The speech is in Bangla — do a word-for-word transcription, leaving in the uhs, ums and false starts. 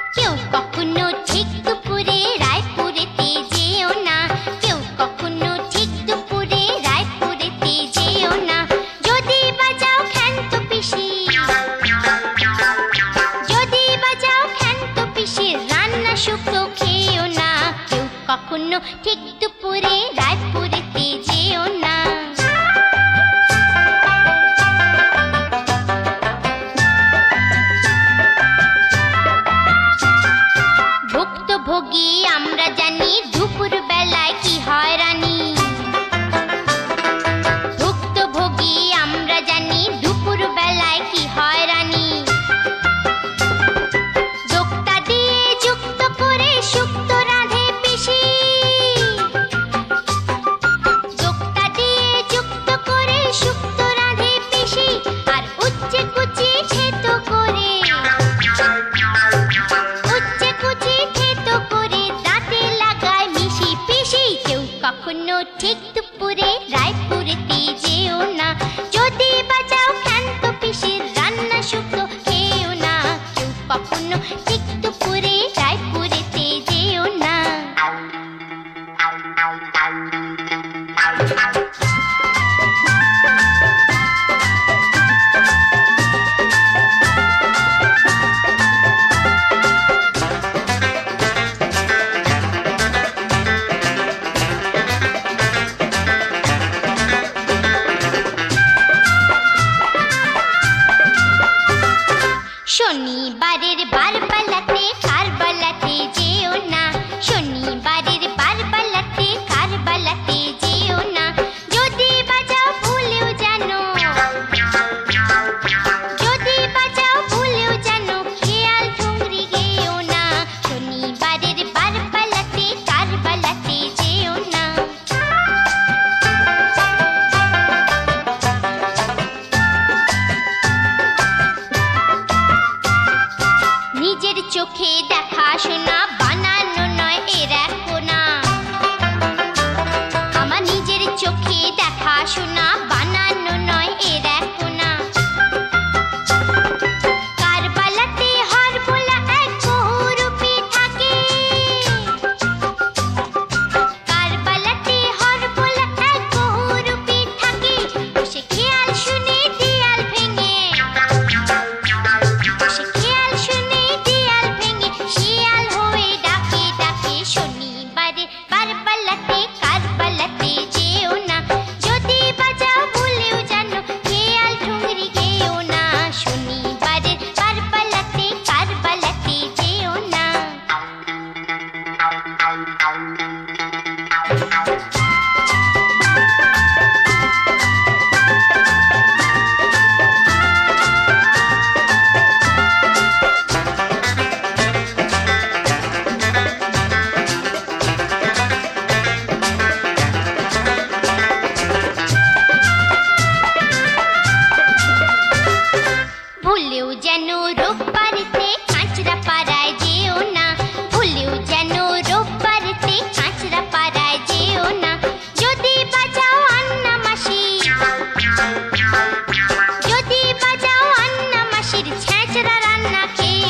কেউ কখনো ঠিক দুপুরে রায়পুরেতে যেও না, কেউ কখনো ঠিক দুপুরে রায়পুরেতে যেও না। যদি বাজাও ক্ষান্ত পিসি, যদি বাজাও ক্ষান্ত পিসির রান্না শুক্তো খেও না, কেউ কখনো ঠিক দুপুরে রায়পুরেতে যেও না। ভুক্তভোগী আমরা জানি দুপুর বেলায় কি হয়রানি, ভুক্তভোগী আমরা জানি দুপুর বেলায় কি হয়রানি। দোক্তা দিয়ে যুক্ত করে শুক্তো রাঁধে পিসি, দোক্তা দিয়ে যুক্ত করে শুক্তো রাঁধে পিসি, আর উচ্চে কুচি থেতো করে, উচ্চে কুচি থেতো করে দাঁতে লাগায় মিশি পিসি। কেউ কখনো ঠিক দুপুরে রায়পুরেতে যেও না, যদি বাজাও ক্ষান্ত পিসির রান্না শুক্তো খেও না, কেউ কখনো ঠিক দুপুরে রায়পুরেতে যেও না। শনিবারের বারবেলাতে কারবালাতে যেও না, শনিবারের বারবেলাতে কারবালাতে যেও না। যদি বাজাও ভুলেও জানো, যদি বাজাও ভুলেও জানো খেয়াল ঠুংরি গেও না, শনিবারের বারবেলাতে কারবালাতে যেও না। নিজের চোখে দেখা শোনা বানানো নয় এর এক কোনা, আমার নিজের চোখে দেখা শোনা বানানো নয় এর এক কোনা। কারবালাতে হরবোলা এক বহুরূপী থাকে, কারবালাতে হরবোলা এক বহুরূপী থাকে, সে খেয়াল শুনে দেয়াল ভেঙে, সে খেয়াল শুনে দেয়াল ভেঙে শিয়াল হয়ে ডাকে ডাকে। শনিবারে বারবেলাতে কারবালাতে যেও না, যদি বাজাও ভুলেও জানো খেয়াল ঠুংরি গেও না, শনিবারে বারবেলাতে কারবালাতে যেও না। ভুলেও যেন রোববারেতে কাঁচরা পাড়ায় যেও না, ভুলেও যেন রোববারেতে কাঁচরা পাড়ায় যেও না। যদি বাজাও আন্না মাসি, যদি বাজাও আন্না মাসির ছেঁচড়া রান্না খেও